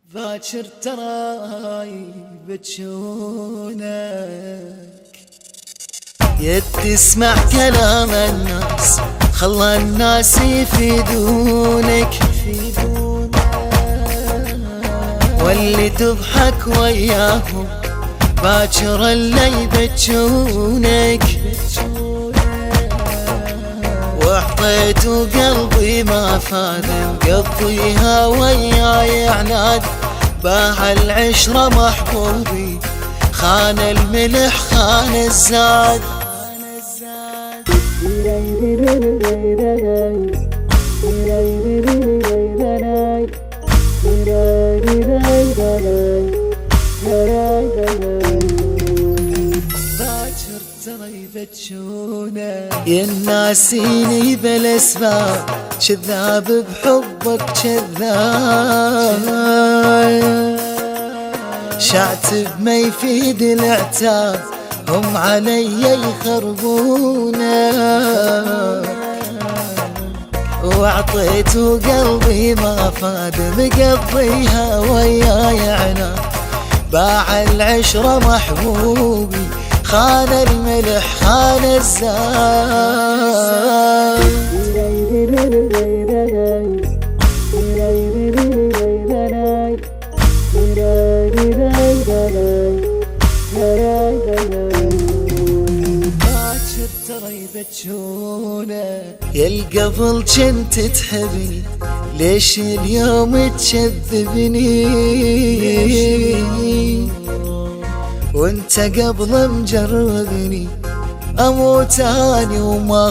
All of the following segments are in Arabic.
باكر تراي بتشونك تسمع كلام الناس، خلى الناس يفيدونك واللي تضحك وياهم باكر اللي يبتشونك. وحطيت قلبي ما فاد مقضيها وياي عناد، باع العشرة محبوبي خان الملح خان الزاد. باكر ترى يبتشونه يناسيني بالاسباب، كذاب بحبك كذاب، شعتب ما يفيد العتاب، هم علي يخربونه. واعطيت قلبي ما فاد مقضيها وياي عناد، باع العشرة محبوبي خان الملح خان الزاد. باكر ترى يبتشونه يالقبل جنت تحبني، ليش اليوم تكذبني؟ وانت قبل مجربني اموت اني وما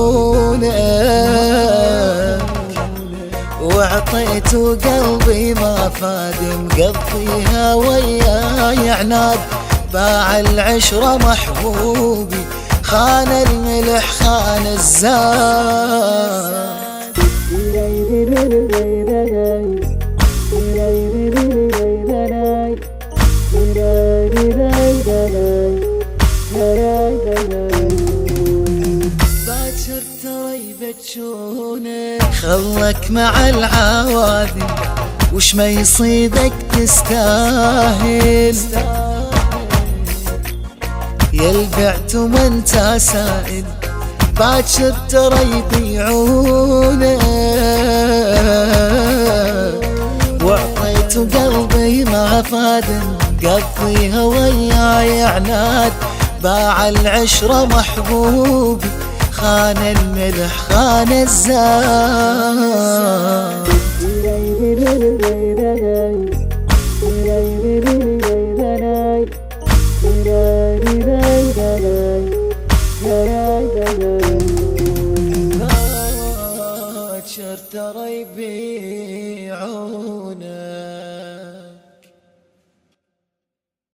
خونك. واعطيت قلبي ما فاد مقضيها وياي عناد، باع العشرة محبوبي خان الملح خان الزاد. باكر ترى يبتشونك خلك مع العوادي، وش ما يصيبك تستاهل، يلبعت وما انت سائل باكر ترى يبيعونك. وعطيت قلبي ما فاد مقضيها وياي عناد، باع العشرة محبوبي خان الملح خان الزاد. باكر ترى يبيعونه.